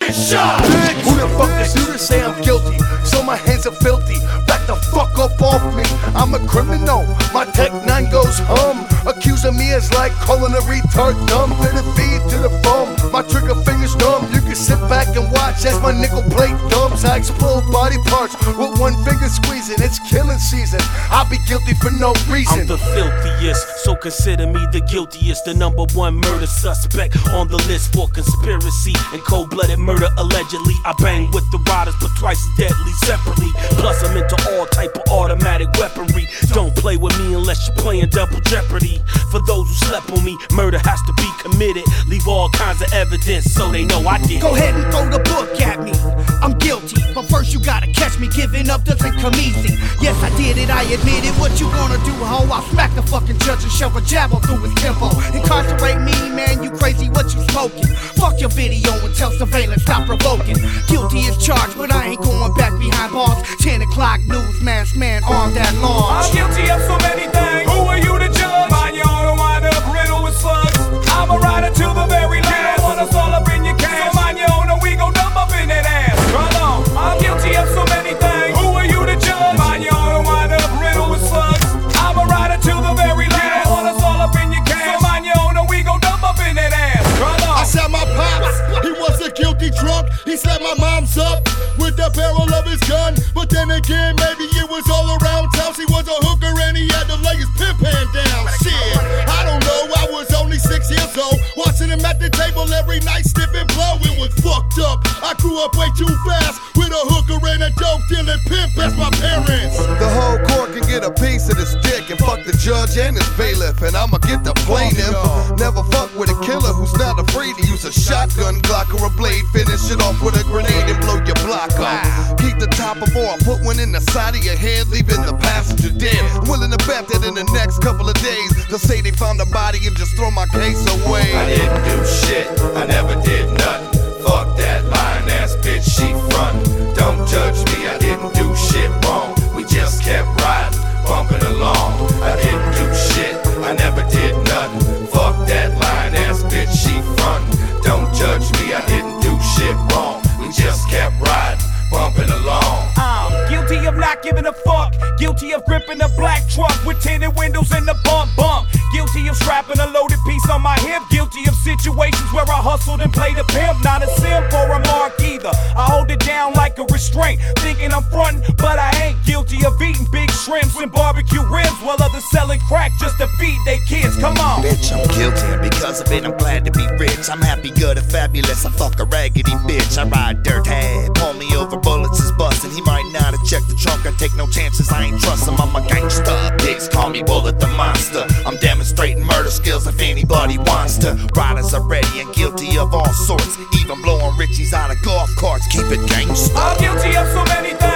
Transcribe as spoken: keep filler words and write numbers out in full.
get shot. Bitch. Who the fuck is you to say I'm guilty? So my hands are filthy. Back the fuck up off me. I'm a criminal. My tech nine goes hum. Accusing me is like calling a retard dumb. Fit a feed to the foam. My trigger fingers numb. You can sit back and watch as my nickel plate dumps. I explode body parts with one finger squeezing. It's killing season. I'll be guilty for no reason. I'm the filthiest, so consider me the guiltiest. The number one murder suspect on the list for conspiracy and cold-blooded murder. Allegedly, I bang with the riders, but twice as deadly separately. Plus, I'm into all type of automatic weaponry. Don't play with me unless you're playing double jeopardy. For those who slept on me, murder has to be committed. Leave all kinds of evidence so they know I did. Go ahead and throw the book at me. I'm guilty, but first you gotta catch me. Giving up doesn't come easy. Yes, I did it, I admit it. What you gonna do, ho? I'll smack the fucking judge and shove a jab all through his tempo. Incarcerate me, man, you crazy, what you smoking? Fuck your video and tell surveillance, stop provoking. Guilty is charged, but I ain't going back behind bars. Ten o'clock news, masked man armed at large. I'm guilty of so many things. Who are you to judge? Mind your own and wind up riddled with slugs. I'm a rider to the very last. Want us all up in your cash. So mind your own and we gon' dump up in that ass. Run on. I'm guilty of so many things. Who are you to judge? Mind your own and wind up riddled with slugs. I'm a rider to the very last. Want us all up in your cash. So mind your own and we gon' dump up in that ass. Run on. I shot my pops. He was a guilty drunk. He slapped my mom's up with the barrel of his gun. But then again, maybe it was all around town. She was a hooker and he had to lay his pimp hand down. Shit, I don't know. I was only six years old, watching him at the table every night, sniffing blow. It was fucked up. I grew up way too fast with a hooker and a dope dealing pimp as my parents. The whole court can get a piece of this dick and fuck the judge and his bailiff, and I'ma get the plaintiff. Never fuck with a killer who's not afraid to use a shotgun, Glock, or a blade. Finish it off with a grenade and blow your block up. Keep the top before I put one in the side of your head, leaving the passenger dead. I'm willing to bet that in the next couple of days they'll say they found the body and just throw my case away. I didn't do shit, I never did nothing. Fuck that lying ass bitch, she frontin'. Don't judge me, I didn't do shit wrong. We just kept riding, bumping along. I didn't do shit, I never did nothing. Fuck that lying ass bitch, she frontin'. Don't judge me, I didn't do shit wrong. We just kept riding, bumping along. I'm guilty of not giving a fuck. Guilty of gripping a black truck with tinted windows and the bump bump. Guilty of strapping a loaded piece on my hip. Guilty of situations where I hustled and played a pimp. Not a simp or a mark either. I hold it down like a restraint, thinking I'm frontin', but I ain't. Guilty of eating big shrimps and barbecue ribs while others selling crack just to feed their kids. Come on. Bitch, I'm guilty, and because of it, I'm glad to be rich. I'm happy, good, and fabulous. I fuck a raggedy bitch. I ride dirt hard. Pull me over, bullets is bustin'. He might not have checked the trunk. I take no chances. I ain't trust him. I'm a gangster. Pigs call me Bullet the Monster. I'm demonstrating murder skills if anybody wants to. Riders are ready and guilty of all sorts, even blowing Richies out of golf carts. Keep it gangsta. I'm guilty of so many things.